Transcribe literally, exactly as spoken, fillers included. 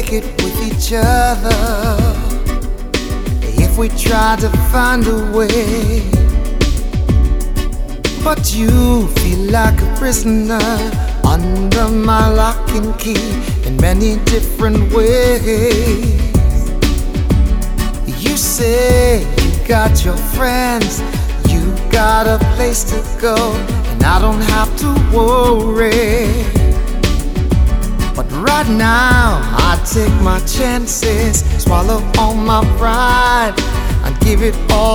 make it with each other if we try to find a way. But you feel like a prisoner under my lock and key in many different ways. You say you got your friends, you got a place to go, and I don't have to worry. But right now I take my chances, swallow all my pride, and give it all